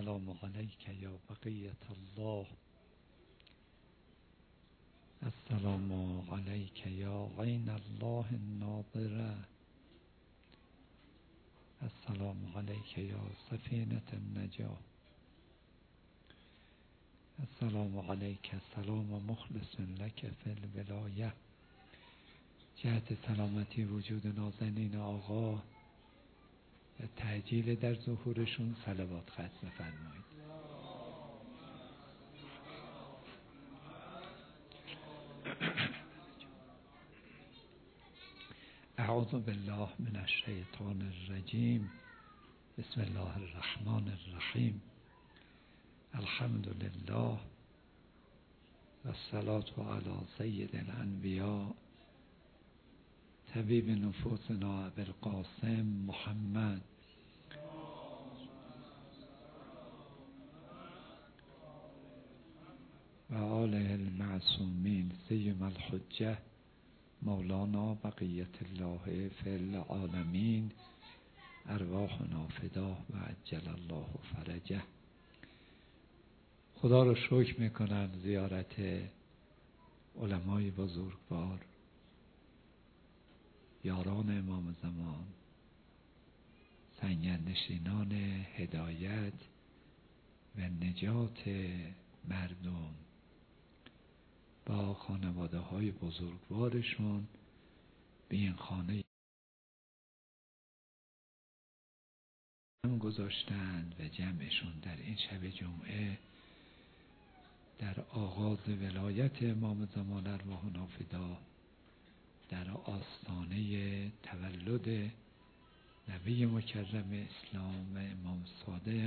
السلام علیک یا بقیة الله. السلام علیک یا عین الله الناظره. السلام علیک یا سفینة النجاة. السلام علیک سلام مخلص لک فی الولایه. جهت سلامتی وجود نازنین آقا و تعجیل در ظهورشون صلوات ختم فرمایید. اعوذ بالله من الشیطان الرجیم. بسم الله الرحمن الرحیم. الحمد لله و الصلاة علی سید الانبیاء طبیب نفوسنا ابوالقاسم محمد و آله المعصومین سیما الحجه مولانا بقیت الله فی العالمین. ارواحنا فداه و عجل الله فرجه. خدا رو شکر میکنم زیارت علمای بزرگوار، یاران امام زمان، سنگرنشینان هدایت و نجات مردم با خانواده های بزرگوارشون به این خانه گذاشتند و جمعشون در این شب جمعه در آغاز ولایت امام زمان ارواحنا فداه در آستانه تولد نبی مکرم اسلام و امام صادق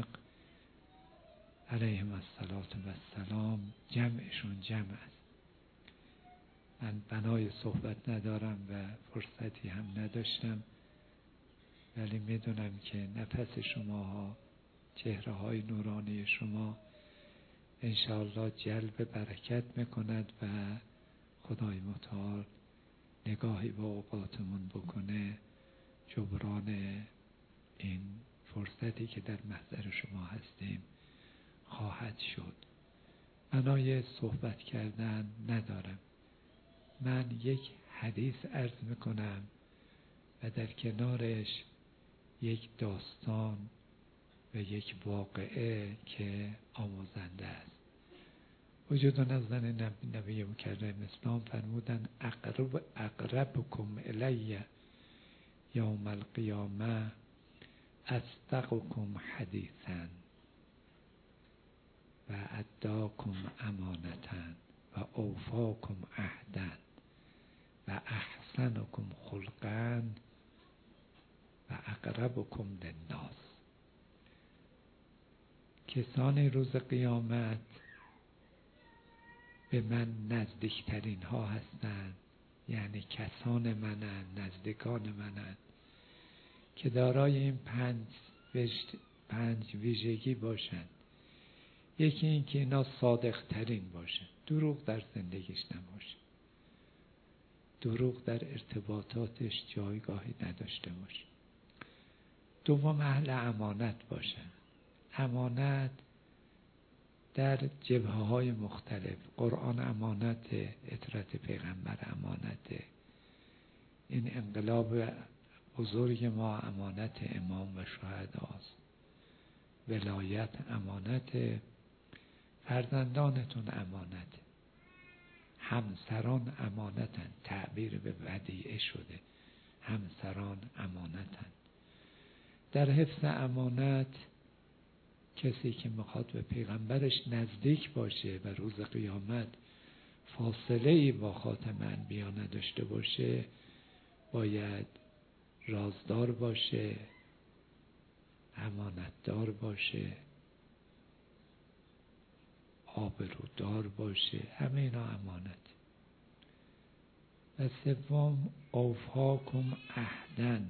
علیهم السلام جمعشون جمع است. من بنای صحبت ندارم و فرصتی هم نداشتم، ولی میدونم که نفس شماها، چهره های نورانی شما انشاءالله جلب برکت میکند و خدای متعال نگاهی به اوقاتمون بکنه جبران این فرصتی که در محضر شما هستیم خواهد شد. بنای صحبت کردن ندارم. من یک حدیث عرض میکنم و در کنارش یک داستان و یک واقعه که آموزنده است. وجود نزدن نبی مکرم اسلام فرمودن اقربکم الی یوم القیامه اصدقکم حدیثا و اداکم امانتا و اوفاکم عهدا و احسنکم خلقا و اقربکم للناس. کسانی روز قیامت به من نزدیکترین ها هستند، یعنی کسان منند، نزدیکان منند که دارای این پنج ویژگی باشند. یکی این که اینا صادق ترین باشند، دروغ در زندگیش نباشه، دروغ در ارتباطاتش جایگاهی نداشته باشه. دوم اهل امانت باشند. امانت در جبهه های مختلف، قرآن امانت، اطرت پیغمبر امانت، این انقلاب بزرگ ما امانت امام و شهداست، ولایت امانت، فرزندانتون امانت، همسران امانتن، تعبیر به ودیعه شده، همسران امانتن. در حفظ امانت کسی که میخواد به پیغمبرش نزدیک باشه و روز قیامت فاصله ای با خاتم انبیا نداشته باشه باید رازدار باشه، امانتدار باشه، آبرودار باشه. همه اینا امانت. و سوم اوفاکم عهدن.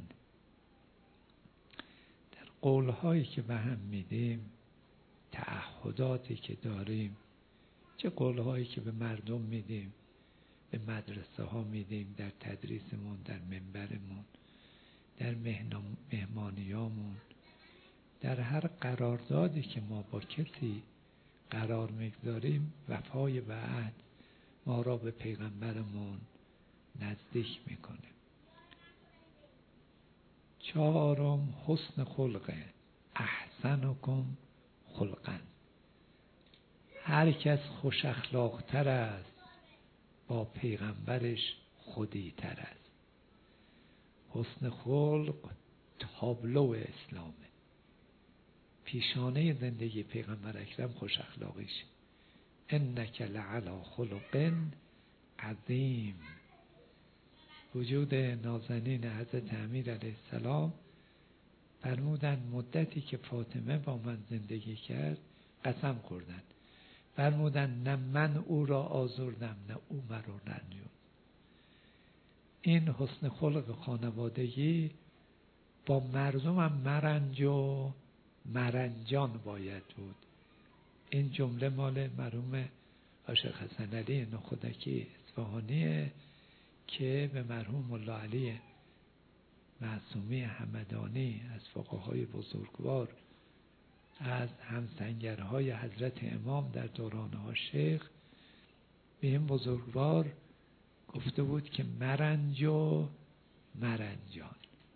در قولهایی که به هم میدیم، تعهداتی که داریم، چه قولهایی که به مردم میدیم، به مدرسه ها میدیم، در تدریسمون، در منبرمون، در مهمانیامون، در هر قراردادی که ما با کسی قرار میگذاریم وفای وعد ما را به پیغمبرمون نزدیک میکنه. 4 حسن خلقه، احسنکم خلقا. هر کس خوش اخلاقتر است با پیغمبرش خودی تر است. حسن خلق تابلو اسلامه، پیشانه زندگی پیغمبر اکرم خوش اخلاقیش. انک لعلی خلق عظیم. وجود نازنین حضرت امیر علیه السلام فرمودن مدتی که فاطمه با من زندگی کرد قسم خوردن، فرمودن نه من او را آزردم نه او مرا رنجوند. این حسن خلق خانوادگی با مردم هم مرنج و مرنجان باید بود. این جمله مال مرحوم عاشق حسن علی نخودکی اصفهانیه که به مرحوم ملا علی معصومی همدانی از فقهای بزرگوار از همسنگرهای حضرت امام در دوران شیخ به این بزرگوار گفته بود که مرنج و مرنجان.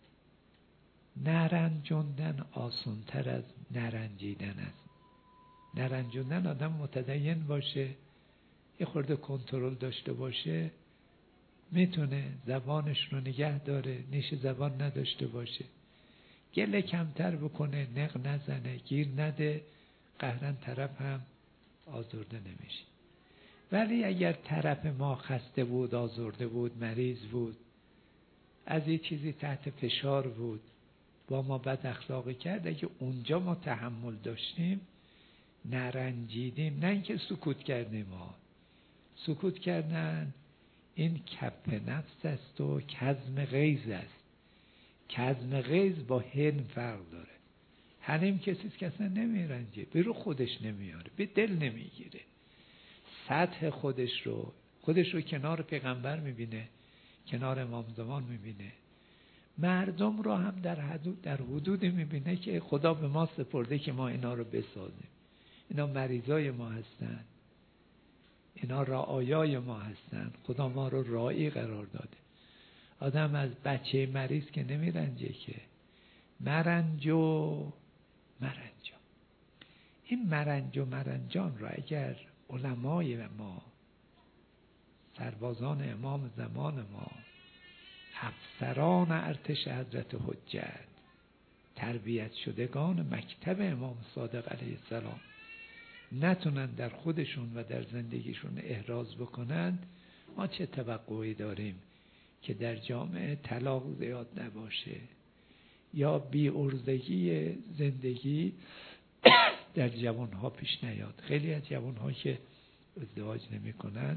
نرنجوندن آسان‌تر از نرنجیدن است. نرنجوندن آدم متدین باشه، یه خورده کنترل داشته باشه، میتونه زبانش رو نگه داره، نیش زبان نداشته باشه، گله کمتر بکنه، نق نزنه، گیر نده، قهرن طرف هم آزرده نمیشه. ولی اگر طرف ما خسته بود، آزرده بود، مریض بود، از یه چیزی تحت فشار بود، با ما بد اخلاقی کرد، اگه اونجا ما تحمل داشتیم، نرنجیدیم، نه اینکه سکوت کردیم. ما سکوت کردن این کف نفس است و کظم غیظ است. کظم غیظ با حلم فرق داره. حلیم کسیست که اصلا نمیرنجه، به رو خودش نمیاره، به دل نمیگیره، سطح خودش رو کنار پیغمبر میبینه، کنار امام زمان میبینه، مردم رو هم در حدودی میبینه که خدا به ما سپرده که ما اینا رو بسازیم. اینا مریضای ما هستن، اینا رعایای ما هستن، خدا ما رو راعی قرار داده. آدم از بچه مریض که نمیرنجه که، مرنج و مرنجان. این مرنج و مرنجان را اگر علمای ما، سربازان امام زمان ما، افسران ارتش حضرت حجت، تربیت شدگان مکتب امام صادق علیه السلام نتونن در خودشون و در زندگیشون احراز بکنن، ما چه توقعی داریم که در جامعه طلاق زیاد نباشه یا بی‌عرضگی زندگی در جوانها پیش نیاد. خیلی از جوانها که ازدواج نمی کنن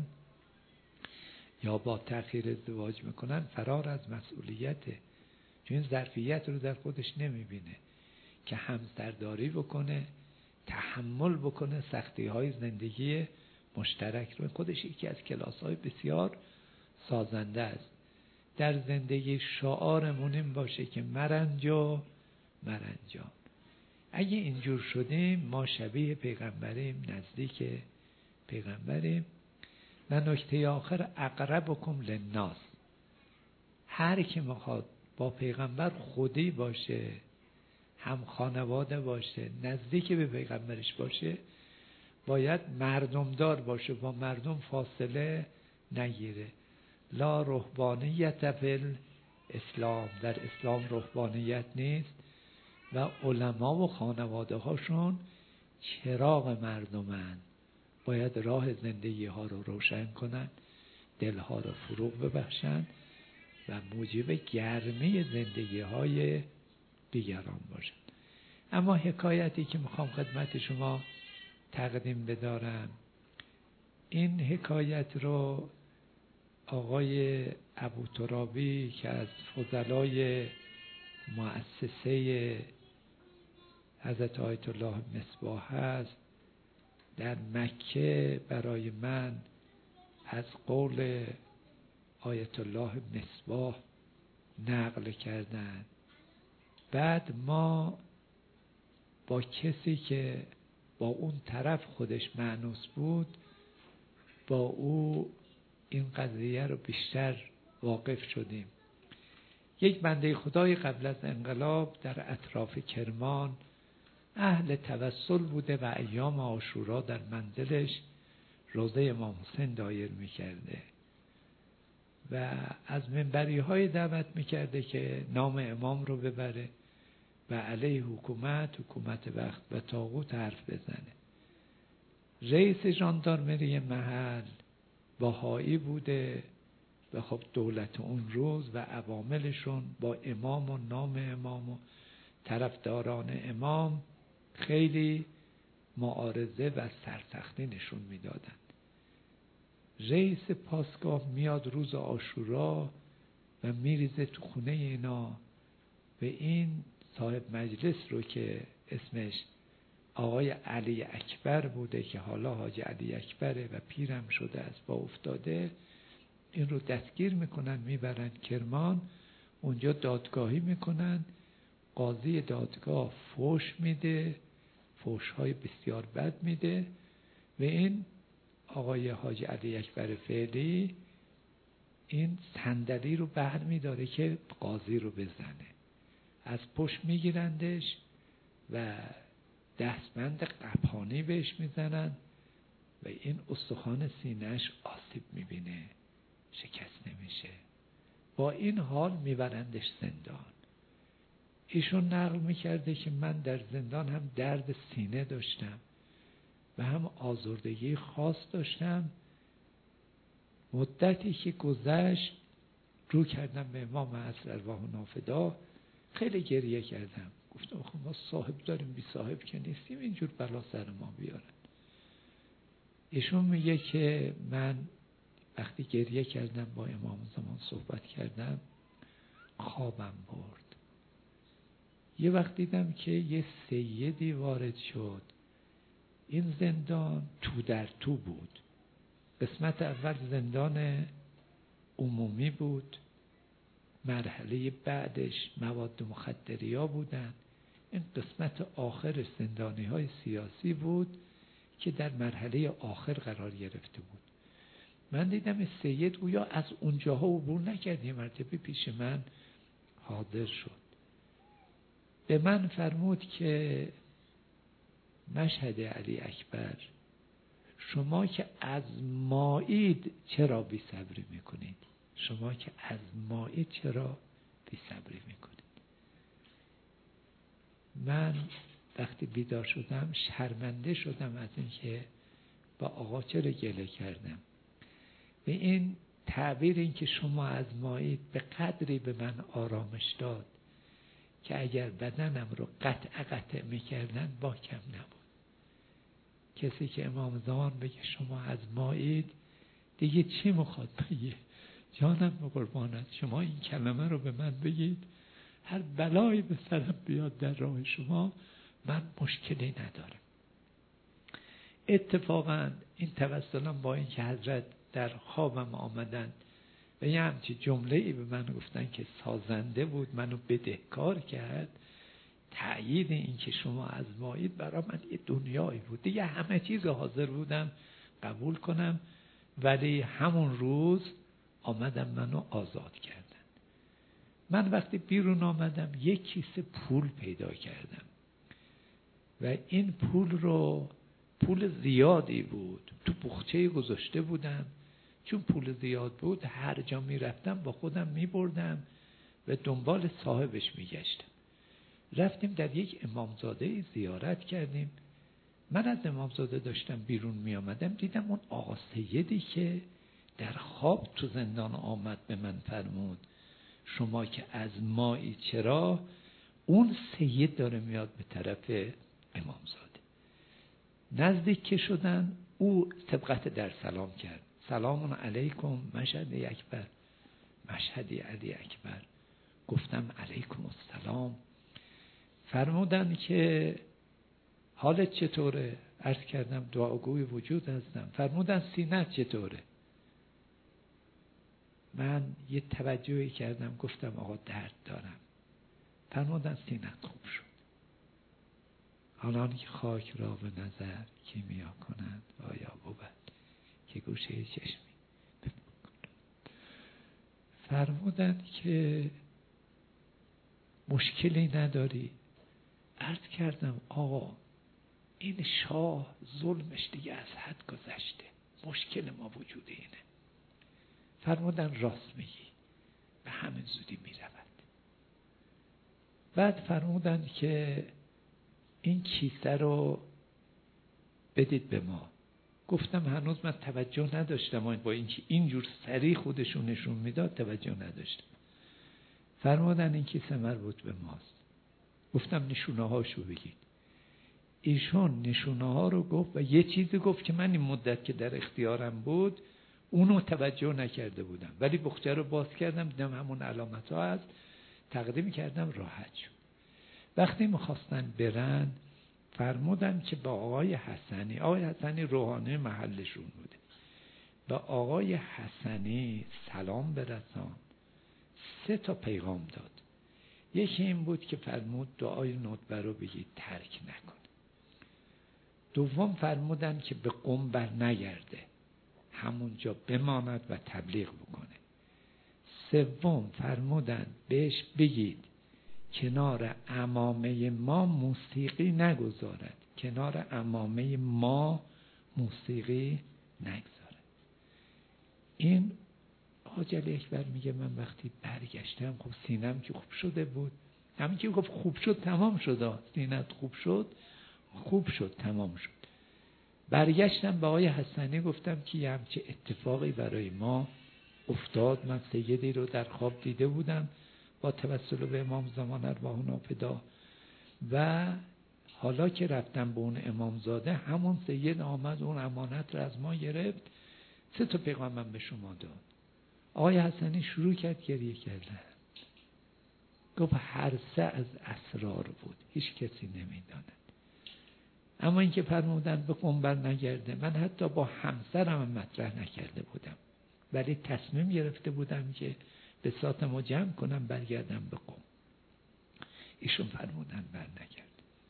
یا با تأخیر ازدواج میکنن فرار از مسئولیته، چون این ظرفیت رو در خودش نمیبینه که همسرداری بکنه، تحمل بکنه سختی های زندگی مشترک رو. خودش یکی از کلاس های بسیار سازنده است. در زندگی شعارمون این باشه که مرنج و مرنجان. اگه اینجور شدیم ما شبیه پیغمبریم، نزدیک پیغمبریم. و نکته آخر، اقربکم للناس. هر کی میخواد با پیغمبر خودی باشه، هم خانواده باشه، نزدیک به پیغمبرش باشه، باید مردمدار باشه، با مردم فاصله نگیره. لا رهبانیت فی الاسلام، در اسلام رهبانیت نیست و علما و خانواده هاشون چراغ مردمن، باید راه زندگی ها رو روشن کنن، دلها رو فروغ ببخشن و موجب گرمی زندگی های دیگران باشن. اما حکایتی که میخوام خدمت شما تقدیم بدارم، این حکایت رو آقای ابوترابی که از فضلای مؤسسه حضرت آیت الله مصباح هست، در مکه برای من از قول آیت الله مصباح نقل کردن. بعد ما با کسی که با اون طرف خودش مانوس بود با او این قضیه رو بیشتر واقف شدیم. یک بنده خدای قبل از انقلاب در اطراف کرمان اهل توسل بوده و ایام عاشورا در منزلش روضه امام حسین دایر میکرده و از منبری های دعوت میکرده که نام امام رو ببره و علیه حکومت وقت و طاغوت حرف بزنه. رئیس ژاندارمری محل بهایی بوده و خب دولت اون روز و عواملشون با امام و نام امام و طرفداران امام خیلی معارضه و سرسختی نشون میدادند. رئیس پاسگاه میاد روز عاشورا و میریزه تو خونه اینا و این صاحب مجلس رو که اسمش آقای علی اکبر بوده که حالا حاج علی اکبره و پیرم شده است با افتاده، این رو دستگیر میکنن میبرن کرمان، اونجا دادگاهی میکنن. قاضی دادگاه فوش میده، فوش‌های بسیار بد میده و این آقای حاج علی اکبر فعلی این صندلی رو بر میداره که قاضی رو بزنه، از پشت میگیرندش و دستبند قپانی بهش میزنن و این استخوان سینه‌اش آسیب میبینه، شکست نمیشه. با این حال میبرندش زندان. ایشون نقل میکرده که من در زندان هم درد سینه داشتم و هم آزردگی خاص داشتم. مدتی که گذشت رو کردم به امام عصر ارواح و نافدا، خیلی گریه کردم، گفتم خب ما صاحب داریم بی صاحب که نیستیم اینجور بلا سر ما بیارن. ایشون میگه که من وقتی گریه کردم با امام زمان صحبت کردم خوابم برد. یه وقت دیدم که یه سیدی وارد شد. این زندان تو در تو بود. قسمت اول زندان عمومی بود، مرحله بعدش مواد مخدریا بودن، این قسمت آخر زندانی های سیاسی بود که در مرحله آخر قرار گرفته بود. من دیدم سید گویا از اونجاها عبور نکرد، یه مرتبه پیش من حاضر شد. به من فرمود که مشهد علی اکبر، شما که از مایید چرا بی صبری میکنید؟ شما که از مایید چرا بی صبری میکنید؟ من وقتی بیدار شدم شرمنده شدم از اینکه با آقا چرا گله کردم. و این تعبیر این که شما از مایید به قدری به من آرامش داد که اگر بدنم رو قطع میکردن با کم نبود. کسی که امام زمان بگه شما از مایید دیگه چی میخواد بگه؟ جانم به قربانت، شما این کلمه رو به من بگید، هر بلایی به سرم بیاد در راه شما من مشکلی ندارم. اتفاقا این توسلم با این که حضرت در خوابم آمدن و یه همچی جمله‌ای به من گفتن که سازنده بود، منو بدهکار کرد، تأیید این که شما از مایید برای من یه دنیایی بود. دیگه همه چیز حاضر بودم قبول کنم، ولی همون روز آمدم منو آزاد کردن. من وقتی بیرون آمدم یک کیسه پول پیدا کردم و این پول زیادی بود، تو بخچه گذاشته بودم. چون پول زیاد بود هر جا می رفتم با خودم می بردم و دنبال صاحبش می گشتم. رفتیم در یک امامزاده زیارت کردیم. من از امامزاده داشتم بیرون می آمدم، دیدم اون آقا سیدی که در خواب تو زندان آمد به من فرمود شما که از مایی چرا، اون سید داره میاد به طرف امامزاده. نزدیک که شدن او سبقت در سلام کرد، سلام علیکم مشهد اکبر، مشهد علی اکبر. گفتم علیکم السلام. فرمودن که حالت چطوره؟ عرض کردم دعاگوی وجود هستم. فرمودن سینه‌ت چطوره؟ من یه توجهی کردم گفتم آقا درد دارم. فرمودن سینه‌ت خوب شد. آنان که خاک را به نظر کیمیا کنند آیا بود که گوشه چشمی. فرمودند که مشکلی نداری. عرض کردم آقا این شاه ظلمش دیگه از حد گذشته، مشکل ما وجود اینه. فرمودن راست میگی، به همین زودی میرود. بعد فرمودن که این کیسه رو بدید به ما. گفتم هنوز من توجه نداشتم، با اینکه اینجور سریع خودشون نشون میداد توجه نداشتم. فرمودن این کیسه مربوط به ماست. گفتم نشونه هاشو بگید. ایشون نشونه ها رو گفت و یه چیزی گفت که من این مدت که در اختیارم بود اونو توجه نکرده بودم، ولی بخچه رو باز کردم دیدم همون علامت ها هست، تقدیم کردم، راحت شد. وقتی میخواستن برن فرمودن که با آقای حسنی روحانی محلشون بوده، با آقای حسنی سلام برسان. 3 پیغام داد. یکی این بود که فرمود دعای ندبه رو بگید ترک نکن. دوم فرمودن که به قم بر نگرده، همونجا بماند و تبلیغ بکنه. سوم فرمودن بهش بگید کنار عمامه ما موسیقی نگذارد، کنار عمامه ما موسیقی نگذارد. این حاج علی اکبر میگه من وقتی برگشتم خب سینم که خوب شده بود، همین که گفت خوب شد تمام شد، سینت خوب شد تمام شد. برگشتم به آقای حسنی گفتم که یه همچه اتفاقی برای ما افتاد، من سیدی رو در خواب دیده بودم با توسل به امام زمان ارواحنا فدا، و حالا که رفتم به اون امامزاده همون سید آمد اون امانت رو از ما گرفت. 3 پیغام من به شما داد. آقای حسنی شروع کرد گریه کردن. گفت هر 3 از اسرار بود، هیچ کسی نمیداند. اما اینکه فرمودن به قم بر نگرده، من حتی با همسرم مطرح نکرده بودم، ولی تصمیم گرفته بودم که بساطمو جمع کنم برگردم به قم. ایشون فرمودن بر نگرد.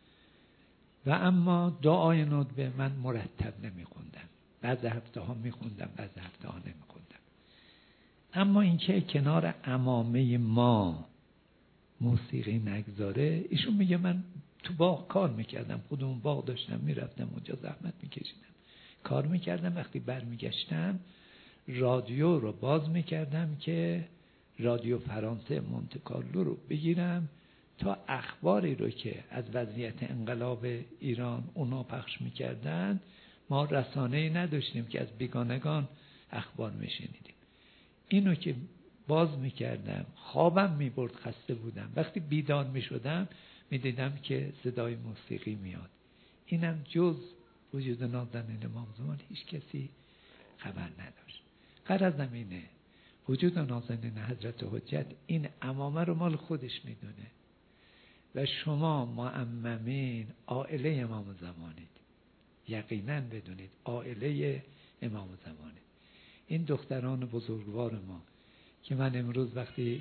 و اما دعای ندبه من مرتب نمی خوندم، بعض هفته ها می خوندم، بعض هفته ها نمی خوندم. اما اینکه کنار عمامه ما موسیقی نگذاره، ایشون میگه من تو باغ کار میکردم، خودمون باغ داشتم، میرفتم اونجا زحمت میکشیدم، کار میکردم. وقتی برمیگشتم رادیو رو باز میکردم که رادیو فرانسه مونته کارلو رو بگیرم تا اخباری رو که از وضعیت انقلاب ایران اونا پخش میکردن، ما رسانه‌ای نداشتیم که از بیگانگان اخبار میشنیدیم. اینو که باز میکردم خوابم میبرد، خسته بودم، وقتی بیدار میشدم میدیدم که صدای موسیقی میاد. اینم جز وجود نازنین امام زمان هیچ کسی خبر نداشت. غرضم اینه وجود نازنین حضرت حجت این عمامه رو مال خودش میدونه و شما معممین عائله امام زمانید، یقینا بدونید عائله امام زمانید. این دختران بزرگوار ما که من امروز وقتی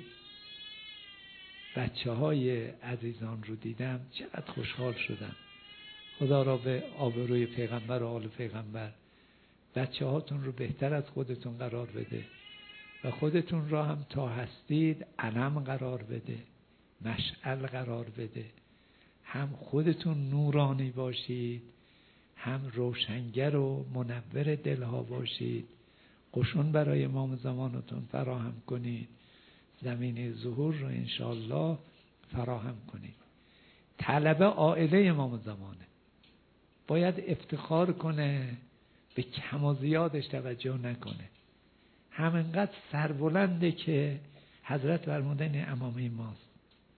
بچه های عزیزان رو دیدم چقدر خوشحال شدم. خدا را به آبروی پیغمبر و آل پیغمبر بچه هاتون رو بهتر از خودتون قرار بده و خودتون را هم تا هستید علم قرار بده، مشعل قرار بده. هم خودتون نورانی باشید، هم روشنگر و منور دلها باشید. قشون برای امام زمانتون فراهم کنید، زمینه ظهور رو انشاءالله فراهم کنید. طلبه عائله امام زمانه، باید افتخار کنه، به کم و زیادش توجه نکنه. همینقدر سربلنده که حضرت فرمودن امامه ماست.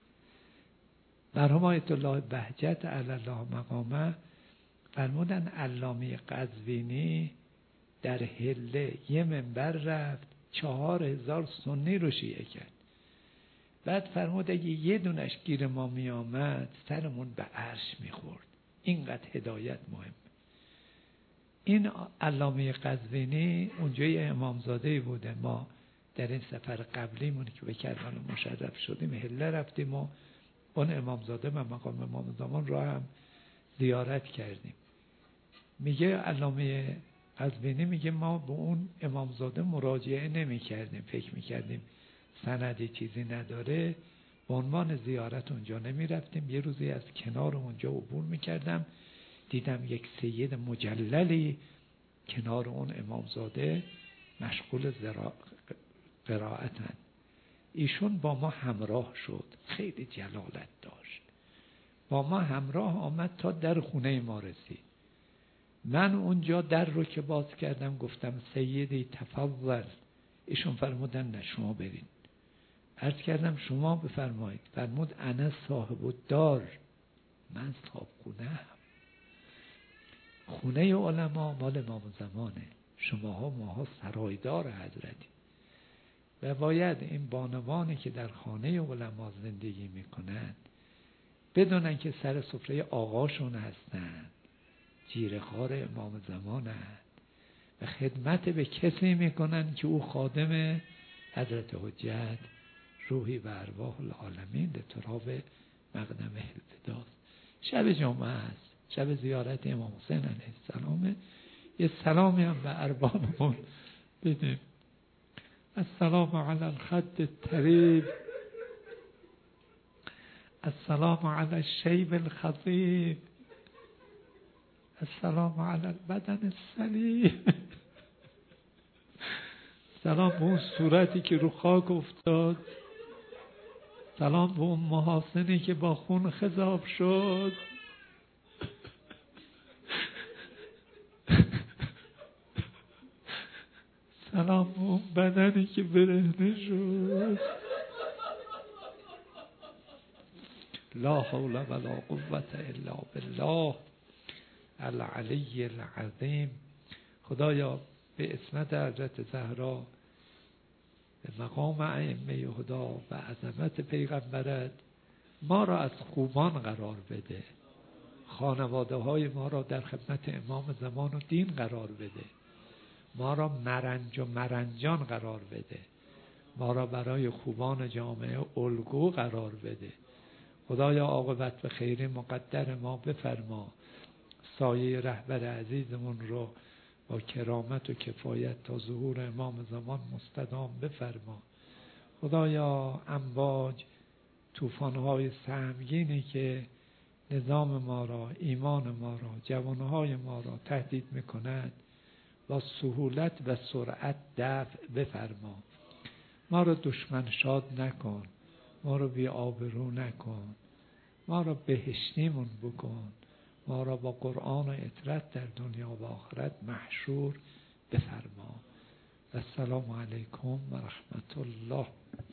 مرحوم آیت الله بهجت علی الله مقامه فرمودن علامه قزوینی در حله یه منبر رفت 4000 سنی رو شیعه کرد. بعد فرمود اگه یه دونش گیر ما می آمد سرمون به عرش می خورد. اینقدر هدایت مهم. این علامه قزوینی اونجای امامزاده بوده. ما در این سفر قبلیمون که به کربلا مشرف شدیم حله رفتیم و اون امامزاده و مقام امام زمان را هم زیارت کردیم. میگه علامه قزوینی میگه ما به اون امامزاده مراجعه نمی کردیم، فکر میکردیم سندی چیزی نداره، به عنوان زیارت اونجا نمی رفتیم. یه روزی از کنار اونجا عبور میکردم، دیدم یک سید مجللی کنار اون امامزاده مشغول قرائتن. ایشون با ما همراه شد، خیلی جلالت داشت، با ما همراه آمد تا در خونه ما رسید. من اونجا در رو که باز کردم گفتم سیدی تفضل. ایشون فرمودن نه شما برین. عرض کردم شما بفرمایید. فرمود انا صاحب الدار، من صاحب خونه هم. خونه علما مال امام زمانه، شماها ماها سرایدار حضرتی و باید این بانوانی که در خانه علما زندگی میکنند بدونن که سر سفره آقاشون هستند، جیره‌خوار امام زمانند و خدمت به کسی میکنن که او خادم حضرت حجت روحی و ارواح العالمین لتراب مقدم الفداست. شب جمعه است، شب زیارت امام حسین علیه السلام. یه سلامی هم به اربابمون بدیم. السلام علی الخد الطریب، السلام علی الشیب الخضیب، السلام علی البدن السلیم. سلام به اون صورتی که رو خاک افتاد، سلام به اون محاسنی که با خون خضاب شد، سلام به اون بدنی که برهنه شد. لا حول ولا قوة الا بالله العلی العظیم. خدایا به اسمت حضرت زهرا، به مقام ائمه هدا و عظمت پیغمبرت ما را از خوبان قرار بده، خانواده های ما را در خدمت امام زمان و دین قرار بده، ما را مرنج و مرنجان قرار بده، ما را برای خوبان جامعه الگو قرار بده. خدایا عاقبت به خیر مقدر ما بفرما، سایه رهبر عزیزمون رو با کرامت و کفایت تا ظهور امام زمان مستدام بفرما. خدایا امواج، طوفان‌های سهمگینی که نظام ما را، ایمان ما را، جوانهای ما را تهدید می‌کند با سهولت و سرعت دفع بفرما. ما را دشمن شاد نکن، ما را بی آبرو نکن، ما را بهشتیمون بکن، ما را با قرآن و اطرت در دنیا و آخرت محشور بفرما. السلام علیکم و رحمت الله.